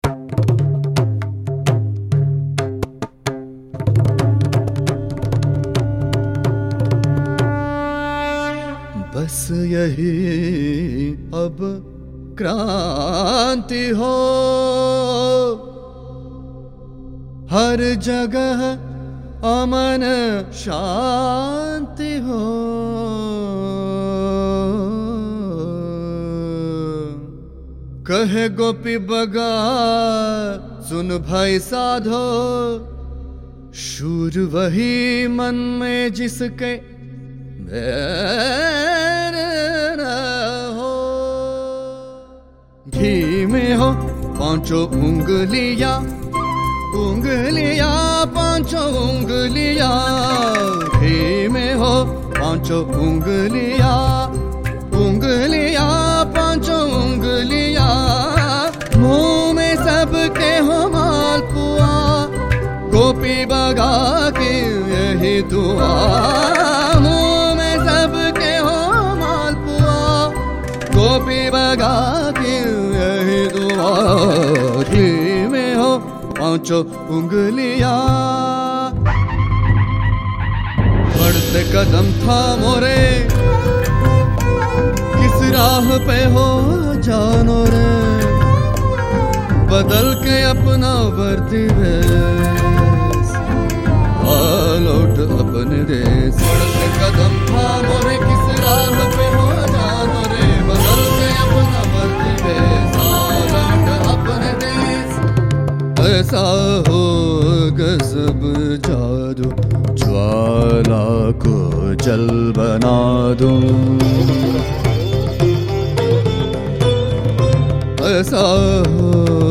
बस यही अब क्रांति हो, हर जगह अमन शांति हो। कहे गोपी बगा सुन भाई साधो, शूर वही मन में जिसके बैर न हो। घी में हो पांचों उंगलियां, उंगलियां पांचों उंगलियां। घी में हो पांचों उंगलियां, उंगलियां पांचों उंगलियां। मुंह में सबके हो मालपुआ, गोपी बगा की यही दुआ। मुंह में सबके हो मालपुआ, गोपी बगा की यही दुआ। घी में हो पांचों उंगलियां। बढ़ते कदम था मोरे, किस राह पे हो जानो रे। बदल के अपना वर्दी वेश, लौट अपने देश। बढ़ते कदम था मोरे, किस राह पे हो जानो रे। बदल के अपना वर्दी वेश, लौट अपने देश। ऐसा हो गजब जादू, ज्वाला को जल बना दूं। ऐसा हो